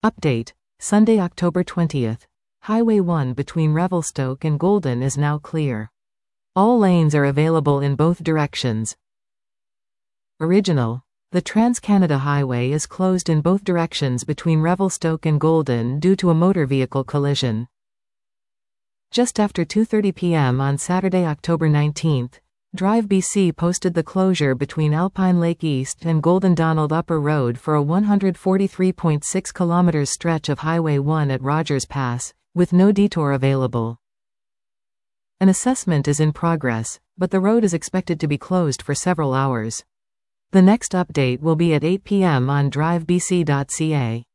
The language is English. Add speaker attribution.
Speaker 1: Update: Sunday, October 20th. Highway 1 between Revelstoke and Golden is now clear. All lanes are available in both directions. Original: the Trans-Canada Highway is closed in both directions between Revelstoke and Golden due to a motor vehicle collision. Just after 2:30 p.m. on Saturday, October 19th, Drive BC posted the closure between Alpine Lake East and Golden Donald Upper Road for a 143.6 km stretch of Highway 1 at Rogers Pass, with no detour available. An assessment is in progress, but the road is expected to be closed for several hours. The next update will be at 8 p.m. on drivebc.ca.